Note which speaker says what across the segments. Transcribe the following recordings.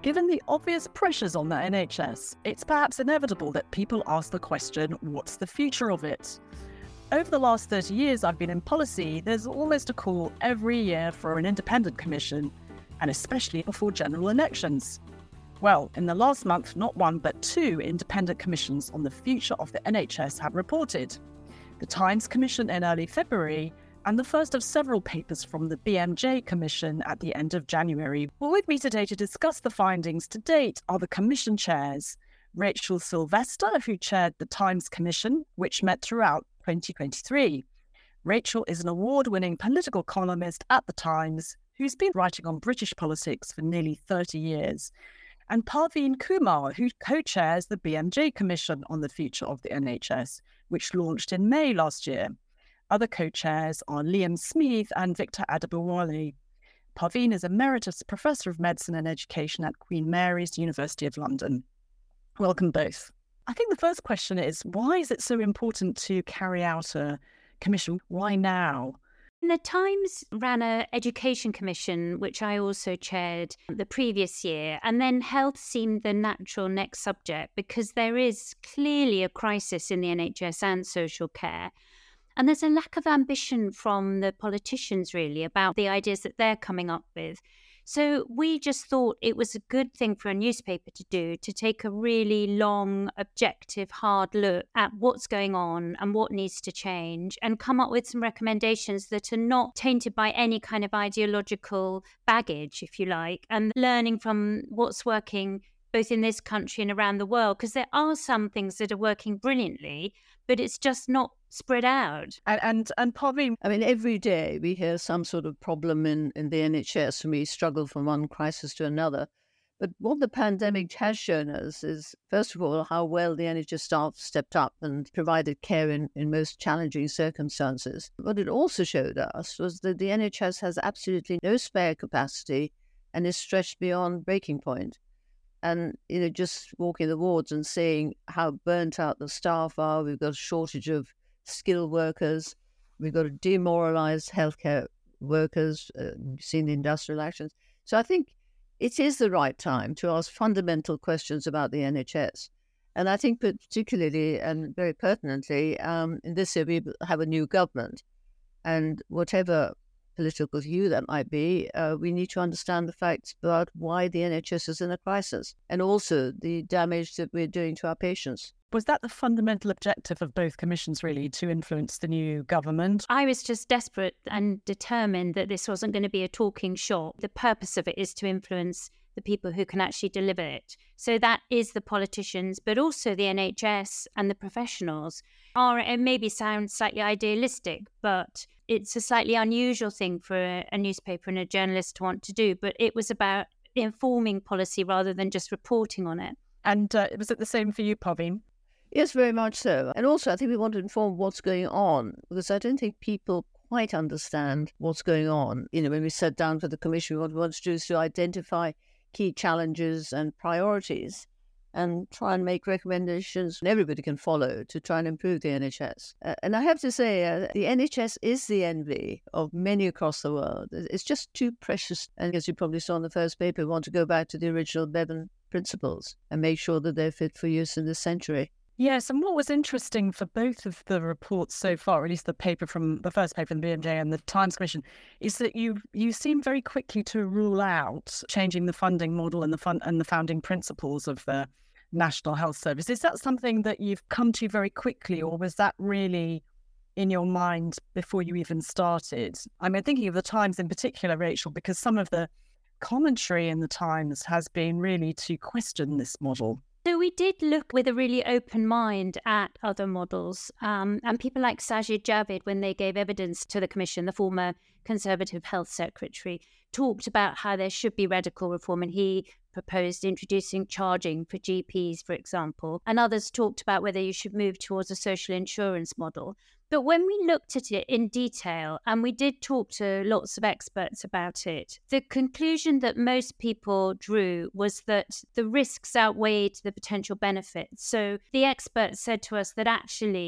Speaker 1: Given the obvious pressures on the NHS, it's perhaps inevitable that people ask the question, what's the future of it? Over the last 30 years I've been in policy, there's almost a call every year for an independent commission, and especially before general elections. Well, in the last month, not one but two independent commissions on the future of the NHS have reported. The Times Commission in early February, and the first of several papers from the BMJ Commission at the end of January. Well, with me today to discuss the findings to date are the Commission chairs, Rachel Sylvester, who chaired the Times Commission, which met throughout 2023. Rachel is an award-winning political columnist at the Times, who's been writing on British politics for nearly 30 years. And Parveen Kumar, who co-chairs the BMJ Commission on the future of the NHS, which launched in May last year. Other co-chairs are Liam Smeeth and Victor Adebowale. Parveen is Emeritus Professor of Medicine and Education at Queen Mary's, University of London. Welcome both. I think the first question is, why is it so important to carry out a commission? Why now?
Speaker 2: The Times ran an education commission, which I also chaired the previous year, and then health seemed the natural next subject because there is clearly a crisis in the NHS and social care. And there's a lack of ambition from the politicians, really, about the ideas that they're coming up with. So we just thought it was a good thing for a newspaper to do, to take a really long, objective, hard look at what's going on and what needs to change and come up with some recommendations that are not tainted by any kind of ideological baggage, if you like, and learning from what's working both in this country and around the world, because there are some things that are working brilliantly, but it's just not spread out.
Speaker 1: And Parveen,
Speaker 3: I mean, every day we hear some sort of problem in the NHS, and we struggle from one crisis to another. But what the pandemic has shown us is, first of all, how well the NHS staff stepped up and provided care in most challenging circumstances. What it also showed us was that the NHS has absolutely no spare capacity and is stretched beyond breaking point. And, just walking the wards and seeing how burnt out the staff are, we've got a shortage of skilled workers, we've got demoralised healthcare workers, we've seen the industrial actions. So I think it is the right time to ask fundamental questions about the NHS. And I think particularly and very pertinently, in this year we have a new government. And whatever political view that might be, we need to understand the facts about why the NHS is in a crisis and also the damage that we're doing to our patients.
Speaker 1: Was that the fundamental objective of both commissions, really, to influence the new government?
Speaker 2: I was just desperate and determined that this wasn't going to be a talking shop. The purpose of it is to influence the people who can actually deliver it. So that is the politicians, but also the NHS and the professionals. It maybe sounds slightly idealistic, but it's a slightly unusual thing for a newspaper and a journalist to want to do. But it was about informing policy rather than just reporting on it.
Speaker 1: And was it the same for you, Parveen?
Speaker 3: Yes, very much so. And also, I think we want to inform what's going on, because I don't think people quite understand what's going on. When we sat down for the commission, what we want to do is to identify key challenges and priorities and try and make recommendations everybody can follow to try and improve the NHS. And I have to say, the NHS is the envy of many across the world. It's just too precious. And as you probably saw in the first paper, we want to go back to the original Bevan principles and make sure that they're fit for use in this century.
Speaker 1: Yes, and what was interesting for both of the reports so far, or at least the paper from the first paper in the BMJ and the Times Commission, is that you seem very quickly to rule out changing the funding model and the founding principles of the National Health Service. Is that something that you've come to very quickly, or was that really in your mind before you even started? I mean, thinking of the Times in particular, Rachel, because some of the commentary in the Times has been really to question this model.
Speaker 2: So we did look with a really open mind at other models, and people like Sajid Javid, when they gave evidence to the Commission, the former Conservative Health Secretary, talked about how there should be radical reform, and he proposed introducing charging for GPs, for example, and others talked about whether you should move towards a social insurance model. But when we looked at it in detail, and we did talk to lots of experts about it, the conclusion that most people drew was that the risks outweighed the potential benefits. So the experts said to us that actually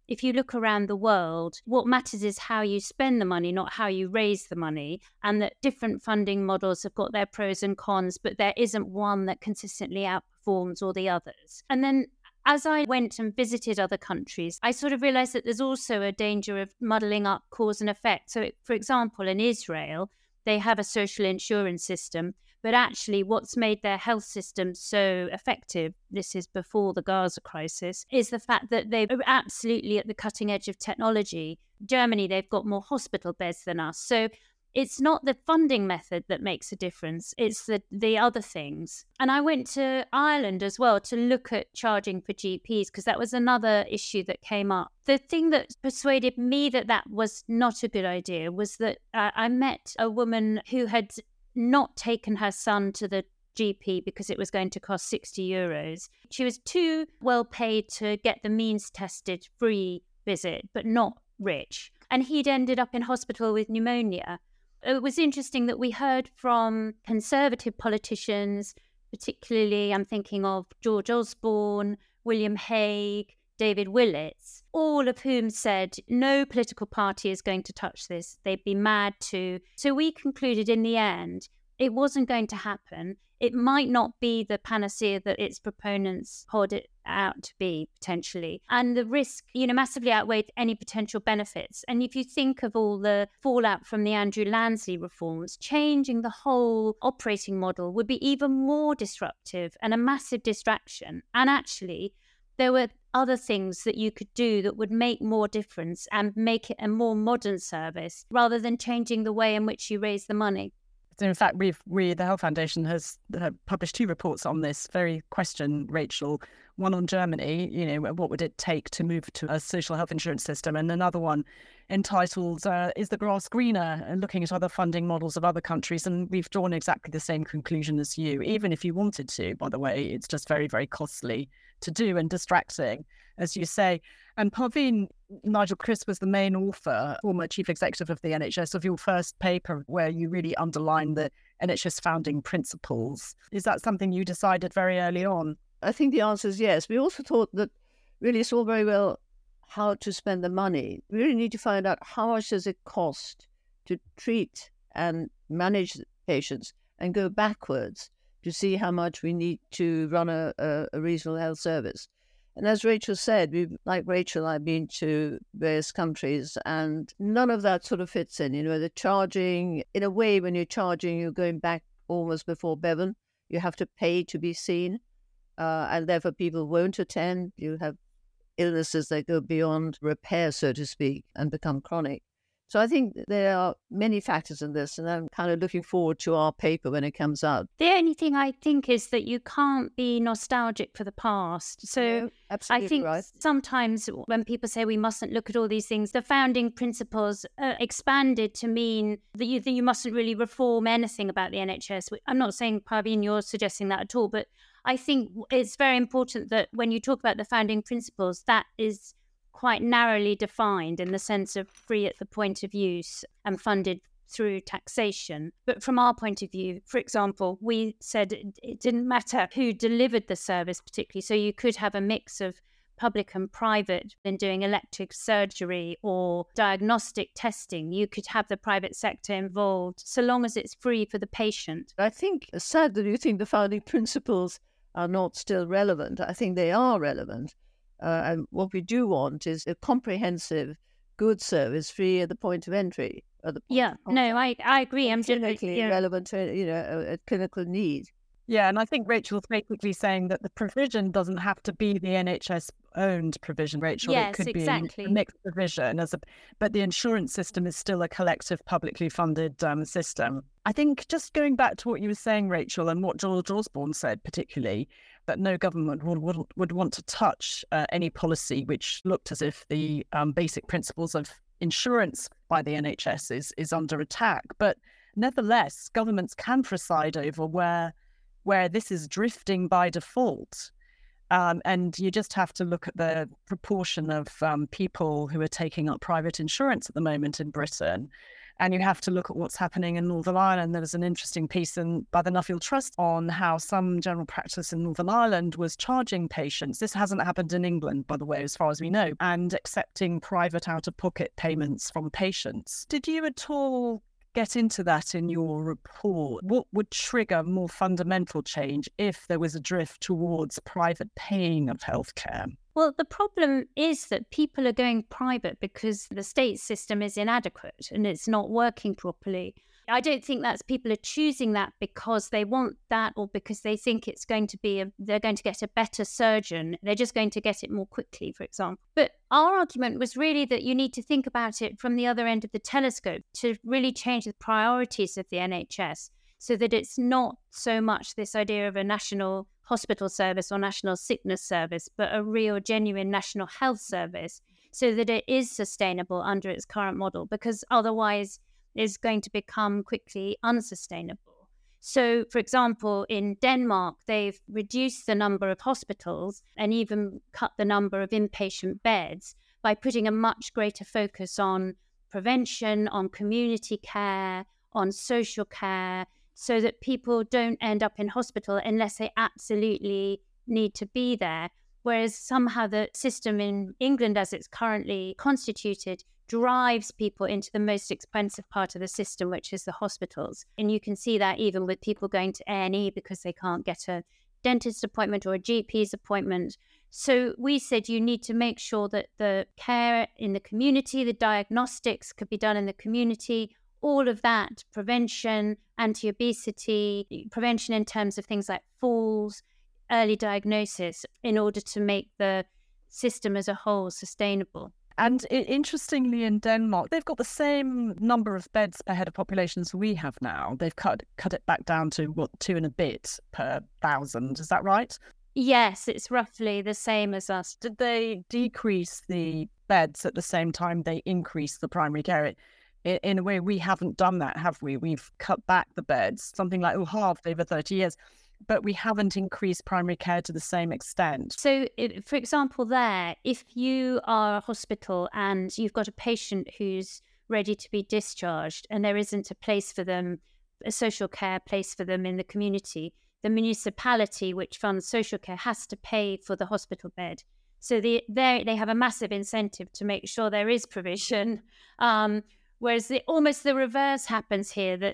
Speaker 2: if you look around the world, what matters is how you spend the money, not how you raise the money, and that different funding models have got their pros and cons, but there isn't one that consistently outperforms all the others. And then as I went and visited other countries, I sort of realized that there's also a danger of muddling up cause and effect. So, for example, in Israel, they have a social insurance system, but actually what's made their health system so effective, this is before the Gaza crisis, is the fact that they're absolutely at the cutting edge of technology. Germany, they've got more hospital beds than us. So it's not the funding method that makes a difference, it's the other things. And I went to Ireland as well to look at charging for GPs, because that was another issue that came up. The thing that persuaded me that that was not a good idea was that I met a woman who had not taken her son to the GP because it was going to cost 60 euros. She was too well paid to get the means tested free visit, but not rich. And he'd ended up in hospital with pneumonia. It was interesting that we heard from Conservative politicians, particularly I'm thinking of George Osborne, William Hague, David Willetts, all of whom said no political party is going to touch this. They'd be mad to. So we concluded in the end it wasn't going to happen. It might not be the panacea that its proponents hold it out to be, potentially. And the risk, massively outweighed any potential benefits. And if you think of all the fallout from the Andrew Lansley reforms, changing the whole operating model would be even more disruptive and a massive distraction. And actually, there were other things that you could do that would make more difference and make it a more modern service rather than changing the way in which you raise the money.
Speaker 1: So in fact, the Health Foundation has published 2 reports on this very question, Rachel. One on Germany, what would it take to move to a social health insurance system? And another one entitled, Is the Grass Greener? And looking at other funding models of other countries. And we've drawn exactly the same conclusion as you. Even if you wanted to, by the way, it's just very, very costly to do and distracting, as you say. And Parveen, Nigel Crisp was the main author, former chief executive of the NHS, of your first paper where you really underlined the NHS founding principles. Is that something you decided very early on?
Speaker 3: I think the answer is yes. We also thought that really it's all very well how to spend the money. We really need to find out how much does it cost to treat and manage patients and go backwards to see how much we need to run a regional health service. And as Rachel said, I've been to various countries and none of that sort of fits in. The charging, in a way, when you're charging, you're going back almost before Bevan. You have to pay to be seen. And therefore people won't attend. You have illnesses that go beyond repair, so to speak, and become chronic. So I think there are many factors in this, and I'm kind of looking forward to our paper when it comes out.
Speaker 2: The only thing I think is that you can't be nostalgic for the past. So
Speaker 3: absolutely
Speaker 2: I think
Speaker 3: right.
Speaker 2: Sometimes when people say we mustn't look at all these things, the founding principles expanded to mean that you mustn't really reform anything about the NHS. I'm not saying, Parveen, you're suggesting that at all, but I think it's very important that when you talk about the founding principles, that is quite narrowly defined in the sense of free at the point of use and funded through taxation. But from our point of view, for example, we said it didn't matter who delivered the service particularly. So you could have a mix of public and private in doing elective surgery or diagnostic testing. You could have the private sector involved so long as it's free for the patient.
Speaker 3: I think it's sad that you think the founding principles are not still relevant. I think they are relevant. And what we do want is a comprehensive, good service free at the point of entry.
Speaker 2: I agree. I'm
Speaker 3: clinically relevant to a clinical need.
Speaker 1: Yeah, and I think Rachel's basically saying that the provision doesn't have to be the NHS-owned provision, Rachel.
Speaker 2: Yes,
Speaker 1: it could
Speaker 2: exactly.
Speaker 1: be a mixed provision, but the insurance system is still a collective, publicly funded system. I think just going back to what you were saying, Rachel, and what George Osborne said particularly, that no government would want to touch any policy which looked as if the basic principles of insurance by the NHS is under attack. But nevertheless, governments can preside over where this is drifting by default. And you just have to look at the proportion of people who are taking up private insurance at the moment in Britain. And you have to look at what's happening in Northern Ireland. There was an interesting piece by the Nuffield Trust on how some general practice in Northern Ireland was charging patients. This hasn't happened in England, by the way, as far as we know, and accepting private out-of-pocket payments from patients. Did you at all get into that in your report? What would trigger more fundamental change if there was a drift towards private paying of healthcare?
Speaker 2: Well, the problem is that people are going private because the state system is inadequate and it's not working properly. I don't think that's people are choosing that because they want that or because they think it's going to be they're going to get a better surgeon. They're just going to get it more quickly, for example. But our argument was really that you need to think about it from the other end of the telescope to really change the priorities of the NHS so that it's not so much this idea of a national hospital service or national sickness service, but a real, genuine national health service so that it is sustainable under its current model, because otherwise is going to become quickly unsustainable. So, for example, in Denmark, they've reduced the number of hospitals and even cut the number of inpatient beds by putting a much greater focus on prevention, on community care, on social care, so that people don't end up in hospital unless they absolutely need to be there. Whereas somehow the system in England, as it's currently constituted, drives people into the most expensive part of the system, which is the hospitals. And you can see that even with people going to A&E because they can't get a dentist appointment or a GP's appointment. So we said you need to make sure that the care in the community, the diagnostics could be done in the community, all of that, prevention, anti-obesity, prevention in terms of things like falls, early diagnosis, in order to make the system as a whole sustainable.
Speaker 1: And interestingly, in Denmark, they've got the same number of beds per head of population as we have now. They've cut it back down to, 2 and a bit per 1,000. Is that right?
Speaker 2: Yes, it's roughly the same as us.
Speaker 1: Did they decrease the beds at the same time they increased the primary care? In a way, we haven't done that, have we? We've cut back the beds, something like half over 30 years. But we haven't increased primary care to the same extent.
Speaker 2: So, for example, if you are a hospital and you've got a patient who's ready to be discharged and there isn't a place for them, a social care place for them in the community, the municipality which funds social care has to pay for the hospital bed. So they have a massive incentive to make sure there is provision. Whereas almost the reverse happens here, that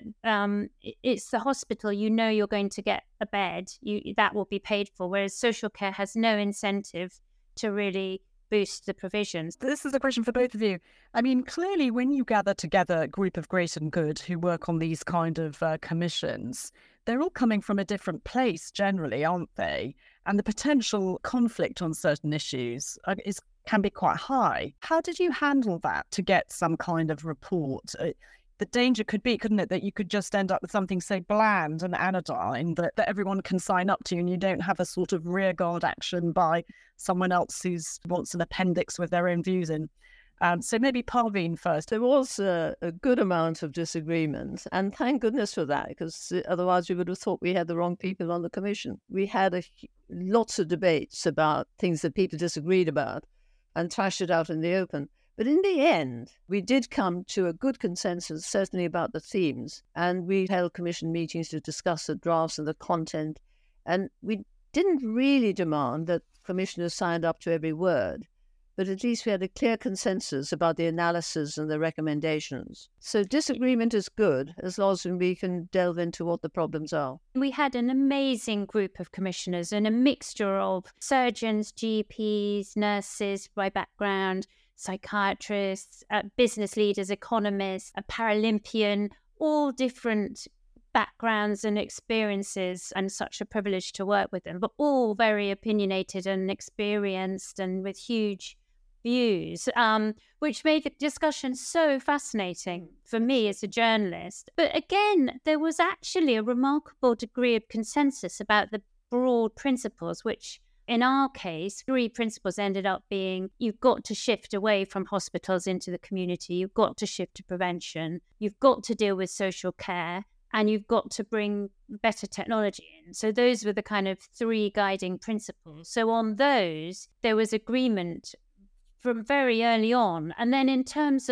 Speaker 2: it's the hospital, you're going to get a bed, that will be paid for, whereas social care has no incentive to really boost the provisions.
Speaker 1: This is a question for both of you. I mean, clearly when you gather together a group of great and good who work on these kind of commissions, they're all coming from a different place generally, aren't they? And the potential conflict on certain issues can be quite high. How did you handle that to get some kind of report? The danger could be, couldn't it, that you could just end up with something so bland and anodyne that everyone can sign up to, and you don't have a sort of rearguard action by someone else who wants an appendix with their own views in. So maybe Parveen first.
Speaker 3: There was a good amount of disagreement, and thank goodness for that, because otherwise we would have thought we had the wrong people on the commission. We had lots of debates about things that people disagreed about and thrashed it out in the open. But in the end, we did come to a good consensus, certainly about the themes, and we held commission meetings to discuss the drafts and the content, and we didn't really demand that commissioners signed up to every word, but at least we had a clear consensus about the analysis and the recommendations. So disagreement is good as long as we can delve into what the problems are.
Speaker 2: We had an amazing group of commissioners and a mixture of surgeons, GPs, nurses by background, psychiatrists, business leaders, economists, a Paralympian, all different backgrounds and experiences, and such a privilege to work with them, but all very opinionated and experienced and with huge views, which made the discussion so fascinating for me as a journalist. But again, there was actually a remarkable degree of consensus about the broad principles, which in our case, 3 principles ended up being: you've got to shift away from hospitals into the community, you've got to shift to prevention, you've got to deal with social care, and you've got to bring better technology in. So those were the kind of 3 guiding principles. So on those, there was agreement from very early on. And then in terms of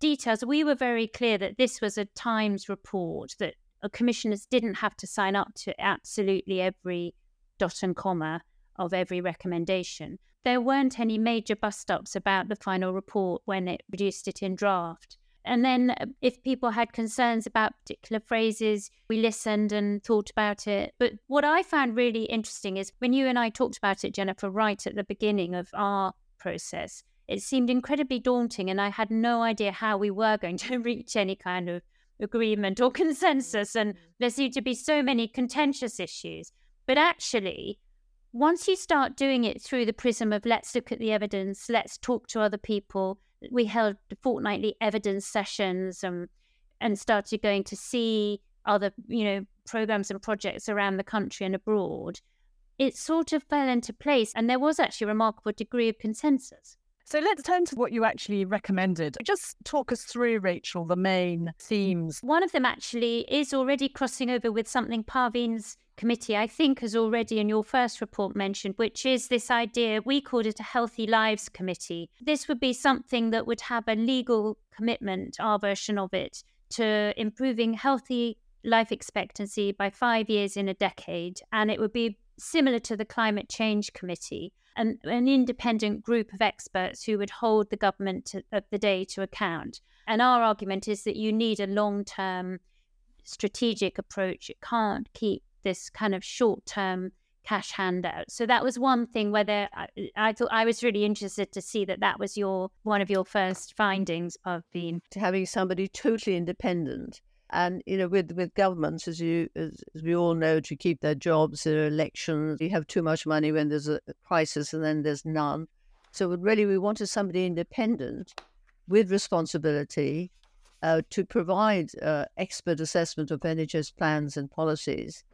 Speaker 2: details, we were very clear that this was a Times report, that commissioners didn't have to sign up to absolutely every dot and comma of every recommendation. There weren't any major bust-ups about the final report when it produced it in draft. And then if people had concerns about particular phrases, we listened and thought about it. But what I found really interesting is when you and I talked about it, Jennifer, right at the beginning of our process, it seemed incredibly daunting, and I had no idea how we were going to reach any kind of agreement or consensus. And there seemed to be so many contentious issues. But actually, once you start doing it through the prism of let's look at the evidence, let's talk to other people, we held fortnightly evidence sessions and started going to see other, programs and projects around the country and abroad. It sort of fell into place, and there was actually a remarkable degree of consensus.
Speaker 1: So let's turn to what you actually recommended. Just talk us through, Rachel, the main themes.
Speaker 2: One of them actually is already crossing over with something Parveen's committee, I think, has already in your first report mentioned, which is this idea, we called it a Healthy Lives Committee. This would be something that would have a legal commitment, our version of it, to improving healthy life expectancy by 5 years in a decade. And it would be similar to the Climate Change Committee, an independent group of experts who would hold the government of the day to account. And our argument is that you need a long-term strategic approach. You can't keep this kind of short-term cash handout. So that was one thing where I thought I was really interested to see that was one of your first findings, Parveen.
Speaker 3: Having somebody totally independent. And, with governments, as we all know, to keep their jobs, there are elections, you have too much money when there's a crisis and then there's none. So we wanted somebody independent with responsibility to provide expert assessment of NHS plans and policies,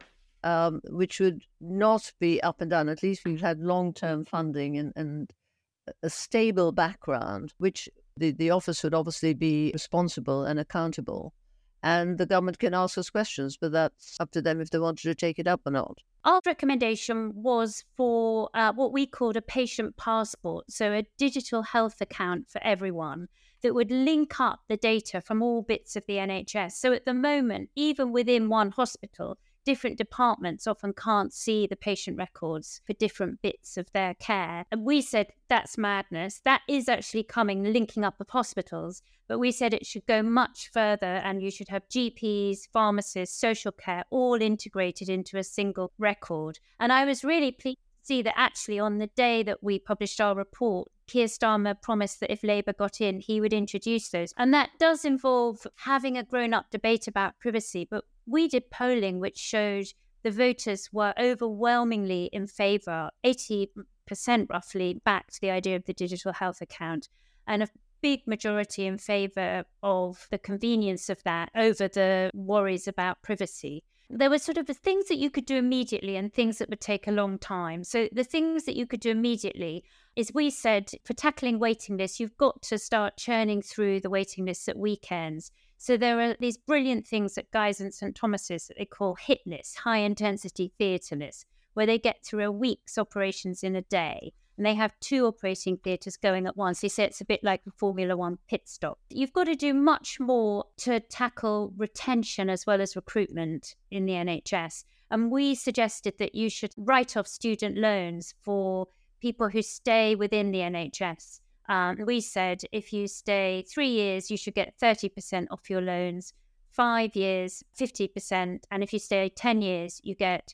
Speaker 3: which would not be up and down. At least we've had long-term funding and a stable background, which the office would obviously be responsible and accountable. And the government can ask us questions, but that's up to them if they wanted to take it up or not.
Speaker 2: Our recommendation was for what we called a patient passport, so a digital health account for everyone that would link up the data from all bits of the NHS. So at the moment, even within one hospital, different departments often can't see the patient records for different bits of their care. And we said that's madness. That is actually linking up of hospitals. But we said it should go much further, and you should have GPs, pharmacists, social care, all integrated into a single record. And I was really pleased to see that actually on the day that we published our report, Keir Starmer promised that if Labour got in, he would introduce those. And that does involve having a grown-up debate about privacy. But we did polling which showed the voters were overwhelmingly in favour, 80% roughly backed the idea of the digital health account, and a big majority in favour of the convenience of that over the worries about privacy. There were sort of the things that you could do immediately and things that would take a long time. So the things that you could do immediately is, we said, for tackling waiting lists, you've got to start churning through the waiting lists at weekends. So there are these brilliant things at Guy's and St Thomas's that they call HIT lists, high intensity theatre lists, where they get through a week's operations in a day. And they have 2 operating theatres going at once. They say it's a bit like a Formula One pit stop. You've got to do much more to tackle retention as well as recruitment in the NHS. And we suggested that you should write off student loans for people who stay within the NHS. We said if you stay 3 years, you should get 30% off your loans, 5 years, 50%, and if you stay 10 years, you get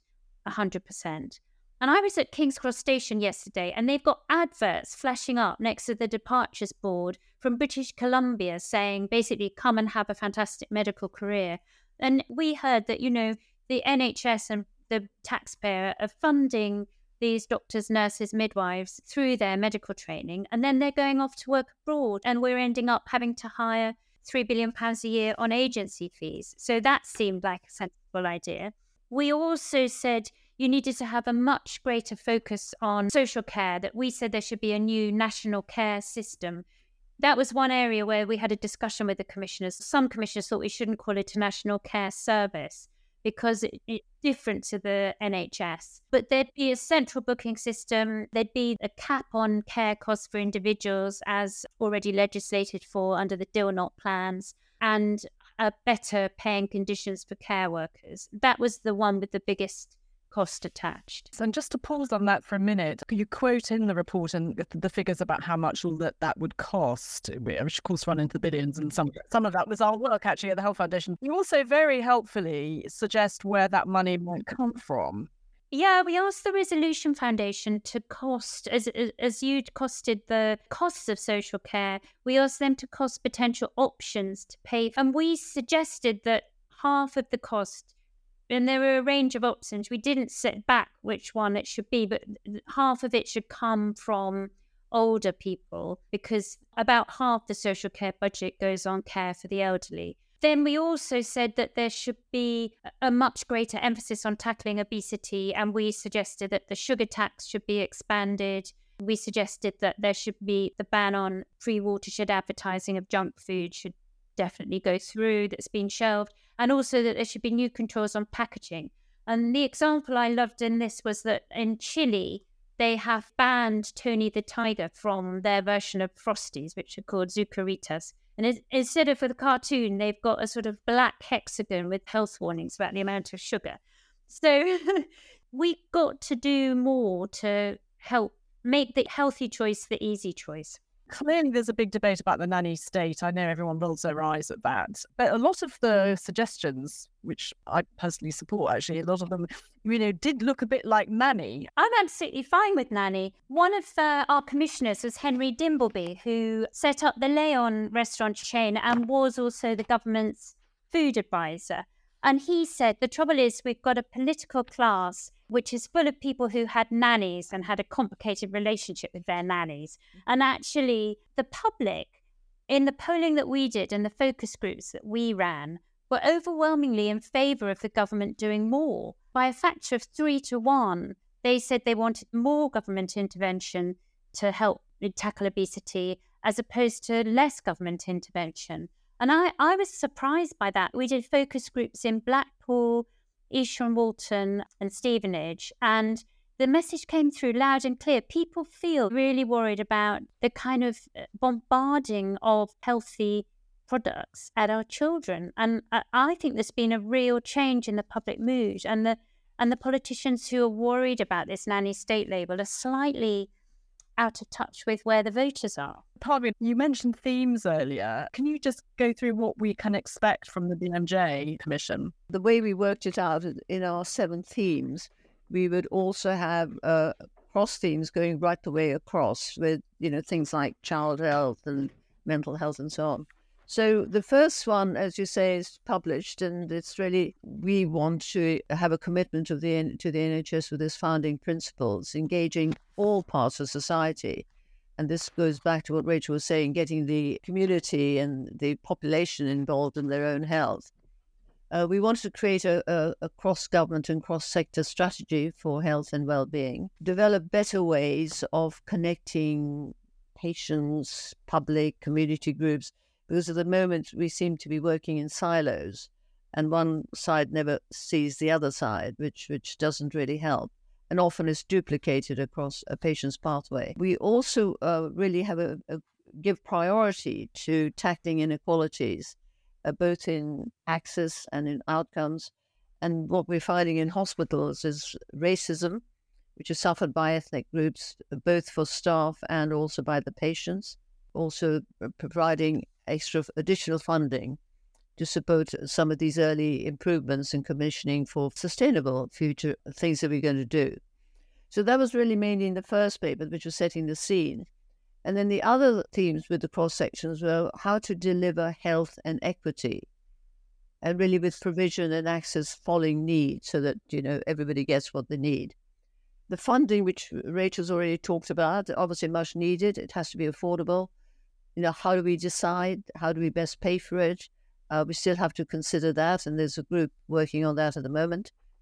Speaker 2: 100%. And I was at King's Cross Station yesterday, and they've got adverts flashing up next to the departures board from British Columbia saying, basically, come and have a fantastic medical career. And we heard that, the NHS and the taxpayer are funding these doctors, nurses, midwives through their medical training, and then they're going off to work abroad, and we're ending up having to hire £3 billion a year on agency fees. So that seemed like a sensible idea. We also said you needed to have a much greater focus on social care, that we said there should be a new national care system. That was one area where we had a discussion with the commissioners. Some commissioners thought we shouldn't call it a national care service, because it's different to the NHS. But there'd be a central booking system, there'd be a cap on care costs for individuals as already legislated for under the DILNOT plans, and better paying conditions for care workers. That was the one with the biggest cost attached.
Speaker 1: And just to pause on that for a minute, you quote in the report and the figures about how much all that would cost, which of course run into the billions, and some of that was our work actually at the Health Foundation. You also very helpfully suggest where that money might come from.
Speaker 2: Yeah, we asked the Resolution Foundation to cost, as you'd costed the costs of social care, we asked them to cost potential options to pay. And we suggested that half of the cost, and there were a range of options. We didn't set back which one it should be, but half of it should come from older people, because about half the social care budget goes on care for the elderly. Then we also said that there should be a much greater emphasis on tackling obesity, and we suggested that the sugar tax should be expanded. We suggested that there should be the ban on pre-watershed advertising of junk food should definitely go through, that's been shelved, and also that there should be new controls on packaging. And the example I loved in this was that in Chile, they have banned Tony the Tiger from their version of Frosties, which are called Zucaritas. And instead of for the cartoon, they've got a sort of black hexagon with health warnings about the amount of sugar. So we got to do more to help make the healthy choice the easy choice.
Speaker 1: Clearly, there's a big debate about the nanny state. I know everyone rolls their eyes at that. But a lot of the suggestions, which I personally support, actually, a lot of them, did look a bit like nanny.
Speaker 2: I'm absolutely fine with nanny. One of our commissioners was Henry Dimbleby, who set up the Leon restaurant chain and was also the government's food advisor. And he said, the trouble is we've got a political class which is full of people who had nannies and had a complicated relationship with their nannies. And actually, the public, in the polling that we did and the focus groups that we ran, were overwhelmingly in favour of the government doing more. By a factor of 3 to 1, they said they wanted more government intervention to help tackle obesity as opposed to less government intervention. And I was surprised by that. We did focus groups in Blackpool, Eastern Walton and Stevenage, and the message came through loud and clear. People feel really worried about the kind of bombarding of healthy products at our children. And I think there's been a real change in the public mood, and the politicians who are worried about this nanny state label are slightly out of touch with where the voters are.
Speaker 1: Pardon me, you mentioned themes earlier. Can you just go through what we can expect from the BMJ Commission?
Speaker 3: The way we worked it out in our 7 themes, we would also have cross themes going right the way across with, things like child health and mental health and so on. So the first one, as you say, is published, and it's really, we want to have a commitment to the NHS with its founding principles, engaging all parts of society. And this goes back to what Rachel was saying, getting the community and the population involved in their own health. We wanted to create a cross-government and cross-sector strategy for health and well-being, develop better ways of connecting patients, public, community groups, because at the moment we seem to be working in silos and one side never sees the other side, which doesn't really help and often is duplicated across a patient's pathway. We also really have give priority to tackling inequalities, both in access and in outcomes. And what we're finding in hospitals is racism, which is suffered by ethnic groups, both for staff and also by the patients. Also providing additional funding to support some of these early improvements in commissioning for sustainable future things that we're going to do. So that was really mainly in the first paper, which was setting the scene. And then the other themes with the cross-sections were how to deliver health and equity, and really with provision and access following need so that, everybody gets what they need. The funding, which Rachel's already talked about, obviously much needed. It has to be affordable. How do we decide? How do we best pay for it? We still have to consider that, and there's a group working on that at the moment.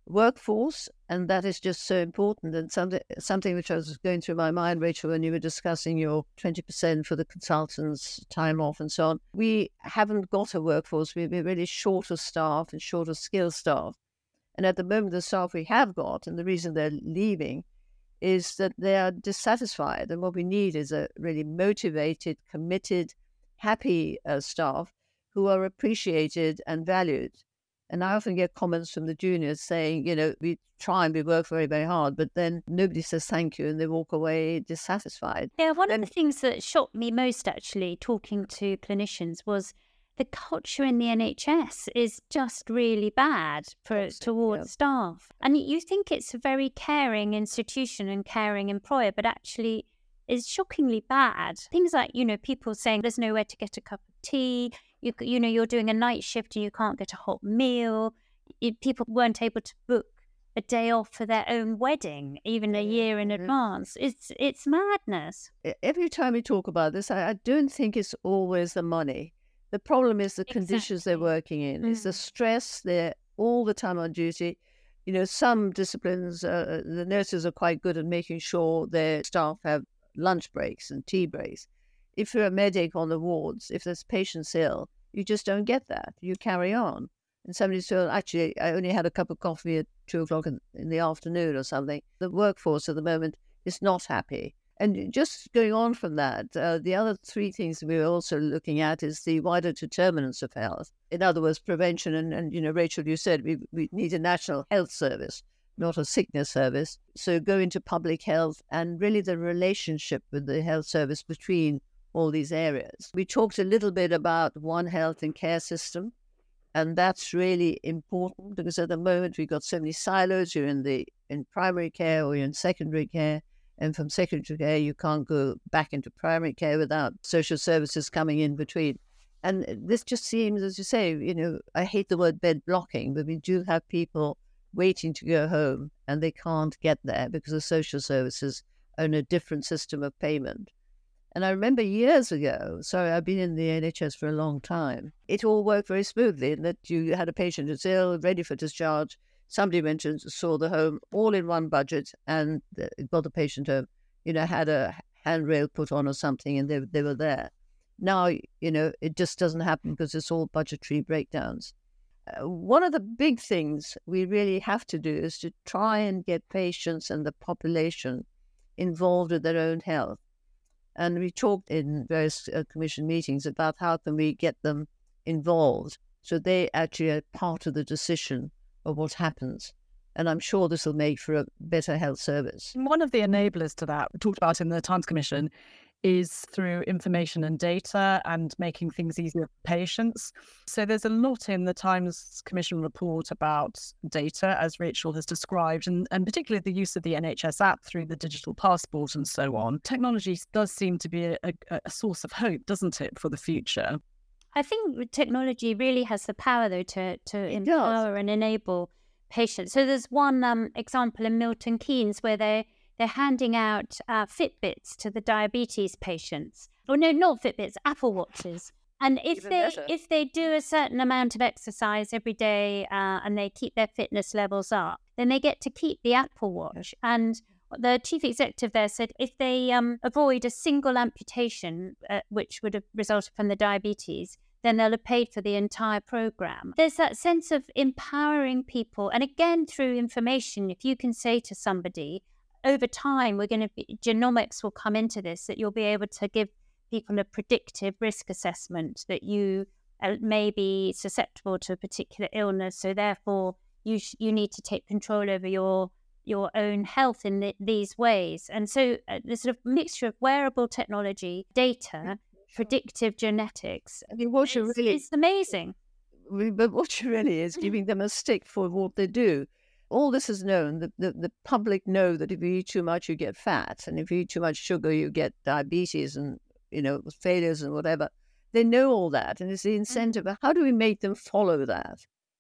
Speaker 3: workforce, and that is just so important. And something which I was going through my mind, Rachel, when you were discussing your 20% for the consultants' time off and so on. We haven't got a workforce. We're really short of staff and short of skilled staff. And at the moment, the staff we have got, and the reason they're leaving, is that they are dissatisfied. And what we need is a really motivated, committed, happy staff who are appreciated and valued. And I often get comments from the juniors saying, we try and we work very, very hard, but then nobody says thank you and they walk away dissatisfied.
Speaker 2: Yeah, one of the things that shocked me most, actually, talking to clinicians, was the culture in the NHS is just really bad towards staff. And you think it's a very caring institution and caring employer, but actually is shockingly bad. Things like, people saying there's nowhere to get a cup of tea, you're doing a night shift and you can't get a hot meal. People weren't able to book a day off for their own wedding, even a year in advance. It's madness.
Speaker 3: Every time we talk about this, I don't think it's always the money. The problem is the conditions they're working in. It's the stress. They're all the time on duty. Some disciplines, the nurses are quite good at making sure their staff have lunch breaks and tea breaks. If you're a medic on the wards, if there's patients ill, you just don't get that. You carry on. And somebody said, actually, I only had a cup of coffee at 2:00 in the afternoon or something. The workforce at the moment is not happy. And just going on from that, the other three things we're also looking at is the wider determinants of health. In other words, prevention. And Rachel, you said we need a national health service, not a sickness service. So go into public health and really the relationship with the health service between all these areas. We talked a little bit about One Health and Care system, and that's really important because at the moment we've got so many silos. You're in primary care or you're in secondary care, and from secondary care you can't go back into primary care without social services coming in between. And this just seems, as you say, I hate the word bed blocking, but we do have people waiting to go home and they can't get there because the social services are in a different system of payment. And I remember years ago, I've been in the NHS for a long time, it all worked very smoothly in that you had a patient who's ill, ready for discharge, somebody went and saw the home, all in one budget, and got the patient home, had a handrail put on or something, and they were there. Now, it just doesn't happen because it's all budgetary breakdowns. One of the big things we really have to do is to try and get patients and the population involved with their own health. And we talked in various commission meetings about how can we get them involved so they actually are part of the decision of what happens. And I'm sure this will make for a better health service.
Speaker 1: One of the enablers to that, we talked about in the Times Commission, is through information and data and making things easier for patients. So there's a lot in the Times Commission report about data, as Rachel has described, and particularly the use of the NHS app through the digital passport and so on. Technology does seem to be a source of hope, doesn't it, for the future?
Speaker 2: I think technology really has the power, though, to empower and enable patients. So there's one example in Milton Keynes where they're handing out Fitbits to the diabetes patients. Oh no, not Fitbits, Apple Watches. And if they do a certain amount of exercise every day and they keep their fitness levels up, then they get to keep the Apple Watch. And the chief executive there said if they avoid a single amputation, which would have resulted from the diabetes, then they'll have paid for the entire program. There's that sense of empowering people. And again, through information, if you can say to somebody, over time, genomics will come into this, that you'll be able to give people a predictive risk assessment that you may be susceptible to a particular illness. So therefore, you need to take control over your own health in these ways. And so there's sort of mixture of wearable technology, data, predictive genetics.
Speaker 3: I mean, it's
Speaker 2: amazing.
Speaker 3: But what you really is giving them a stick for what they do. All this is known. The public know that if you eat too much, you get fat. And if you eat too much sugar, you get diabetes and, failures and whatever. They know all that. And it's the incentive. How do we make them follow that?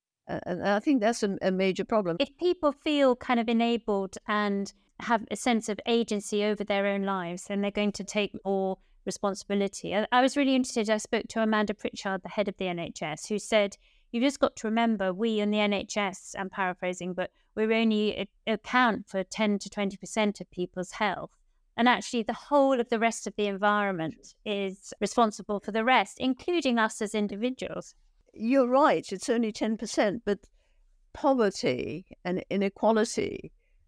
Speaker 3: And I think that's a major problem.
Speaker 2: If people feel kind of enabled and have a sense of agency over their own lives, then they're going to take more responsibility. I was really interested. I spoke to Amanda Pritchard, the head of the NHS, who said, You've just got to remember, we in the NHS, I'm paraphrasing, but we're only account for 10 to 20% of people's health. And actually, the whole of the rest of the environment is responsible for the rest, including us as individuals.
Speaker 3: You're right, it's only 10%, but poverty and inequality,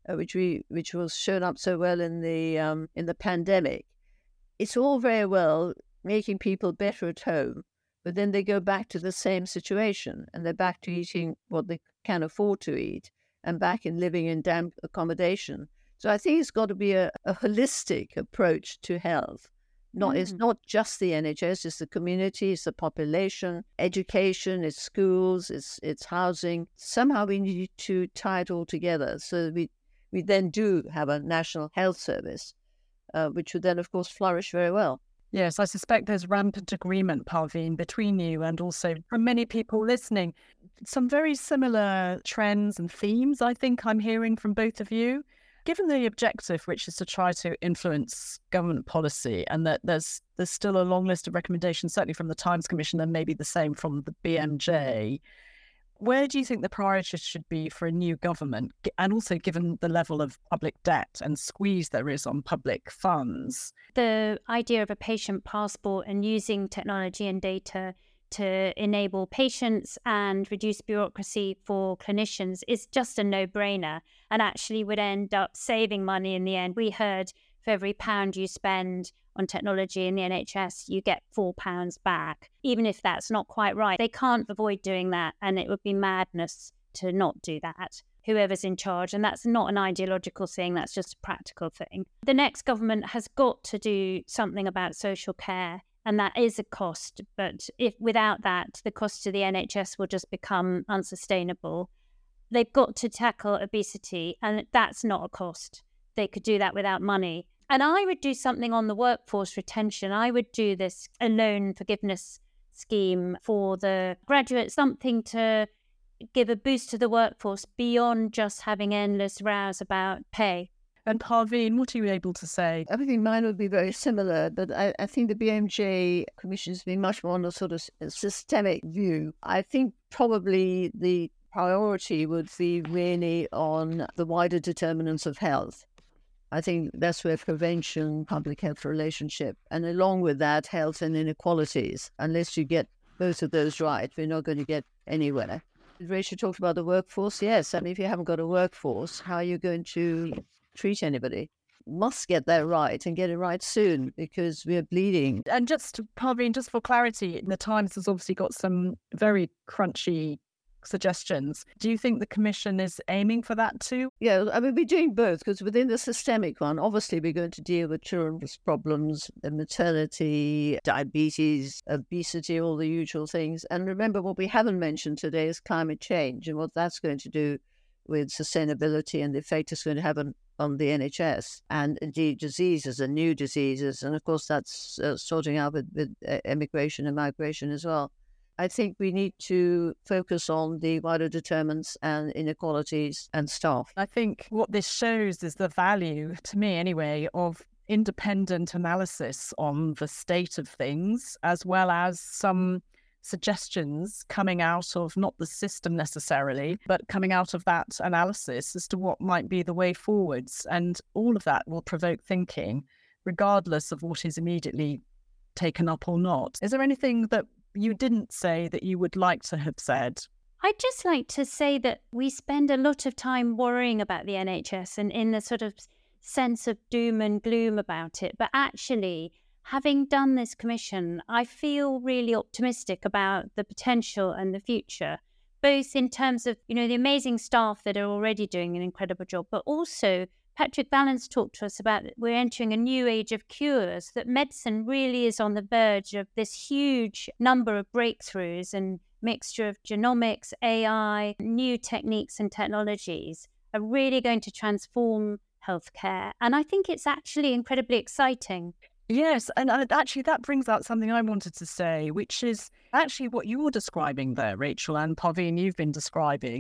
Speaker 3: which was shown up so well in the pandemic, it's all very well making people better at home, but then they go back to the same situation and they're back to eating what they can afford to eat and back in living in damp accommodation. So I think it's got to be a holistic approach to health. It's not just the NHS, it's the community, it's the population, education, it's schools, it's housing. Somehow we need to tie it all together so that we then do have a national health service, which would then, of course, flourish very well.
Speaker 1: Yes, I suspect there's rampant agreement, Parveen, between you and also from many people listening. Some very similar trends and themes, I think I'm hearing from both of you. Given the objective, which is to try to influence government policy, and that there's still a long list of recommendations, certainly from the Times Commission and maybe the same from the BMJ, where do you think the priorities should be for a new government? And also given the level of public debt and squeeze there is on public funds.
Speaker 2: The idea of a patient passport and using technology and data to enable patients and reduce bureaucracy for clinicians is just a no-brainer and actually would end up saving money in the end. We heard for every £1 you spend on technology in the NHS, you get £4 back, even if that's not quite right. They can't avoid doing that, and it would be madness to not do that, whoever's in charge. And that's not an ideological thing, that's just a practical thing. The next government has got to do something about social care, and that is a cost. But if without that, the cost to the NHS will just become unsustainable. They've got to tackle obesity, and that's not a cost. They could do that without money. And I would do something on the workforce retention. I would do a loan forgiveness scheme for the graduates, something to give a boost to the workforce beyond just having endless rows about pay.
Speaker 1: And Parveen, what are you able to say?
Speaker 3: I think mine would be very similar, but I think the BMJ Commission has been much more on a sort of systemic view. I think probably the priority would be really on the wider determinants of health. I think that's where prevention, public health relationship, and along with that, health and inequalities. Unless you get both of those right, we're not going to get anywhere. Rachel talked about the workforce. Yes, I mean, if you haven't got a workforce, how are you going to treat anybody? Must get that right and get it right soon because we're bleeding.
Speaker 1: And just, Parveen, just for clarity, the Times has obviously got some very crunchy suggestions. Do you think the Commission is aiming for that too?
Speaker 3: Yeah, I mean, we're doing both because within the systemic one, obviously we're going to deal with children's problems, maternity, diabetes, obesity, all the usual things. And remember, what we haven't mentioned today is climate change and what that's going to do with sustainability and the effect it's going to have on the NHS and indeed diseases and new diseases. And of course, that's sorting out with immigration and migration as well. I think we need to focus on the wider determinants and inequalities and staff.
Speaker 1: I think what this shows is the value, to me anyway, of independent analysis on the state of things, as well as some suggestions coming out of not the system necessarily, but coming out of that analysis as to what might be the way forwards. And all of that will provoke thinking, regardless of what is immediately taken up or not. Is there anything that you didn't say that you would like to have said?
Speaker 2: I'd just like to say that we spend a lot of time worrying about the NHS and in a sort of sense of doom and gloom about it. But actually, having done this commission, I feel really optimistic about the potential and the future, both in terms of, the amazing staff that are already doing an incredible job, but also Patrick Vallance talked to us about we're entering a new age of cures, that medicine really is on the verge of this huge number of breakthroughs and mixture of genomics, AI, new techniques and technologies are really going to transform healthcare. And I think it's actually incredibly exciting.
Speaker 1: Yes, and actually that brings out something I wanted to say, which is actually what you're describing there, Rachel, and Parveen, you've been describing.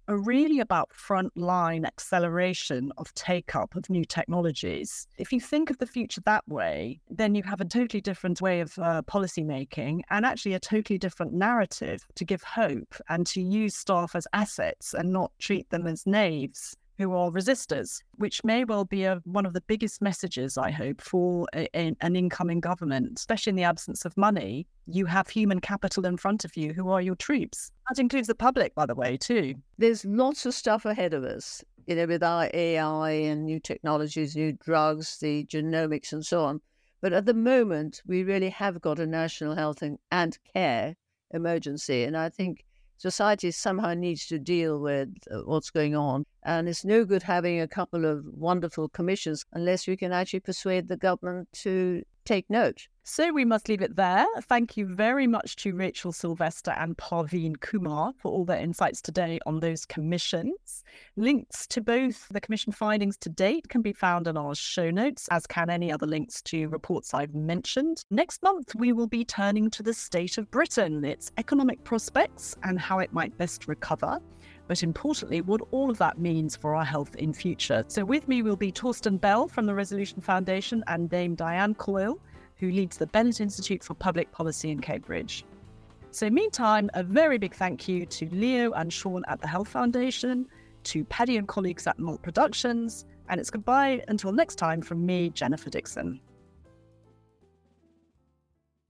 Speaker 1: are really about frontline acceleration of take-up of new technologies. If you think of the future that way, then you have a totally different way of policy making and actually a totally different narrative to give hope and to use staff as assets and not treat them as knaves who are resistors, which may well be one of the biggest messages, I hope, for an incoming government. Especially in the absence of money, you have human capital in front of you who are your troops. That includes the public, by the way, too.
Speaker 3: There's lots of stuff ahead of us, with our AI and new technologies, new drugs, the genomics and so on. But at the moment, we really have got a national health and care emergency. And I think society somehow needs to deal with what's going on. And it's no good having a couple of wonderful commissions unless we can actually persuade the government to take note.
Speaker 1: So we must leave it there. Thank you very much to Rachel Sylvester and Parveen Kumar for all their insights today on those commissions. Links to both the commission findings to date can be found in our show notes, as can any other links to reports I've mentioned. Next month, we will be turning to the state of Britain, its economic prospects and how it might best recover. But importantly, what all of that means for our health in future. So with me will be Torsten Bell from the Resolution Foundation and Dame Diane Coyle, who leads the Bennett Institute for Public Policy in Cambridge. So meantime, a very big thank you to Leo and Sean at the Health Foundation, to Paddy and colleagues at Malt Productions, and it's goodbye until next time from me, Jennifer Dixon.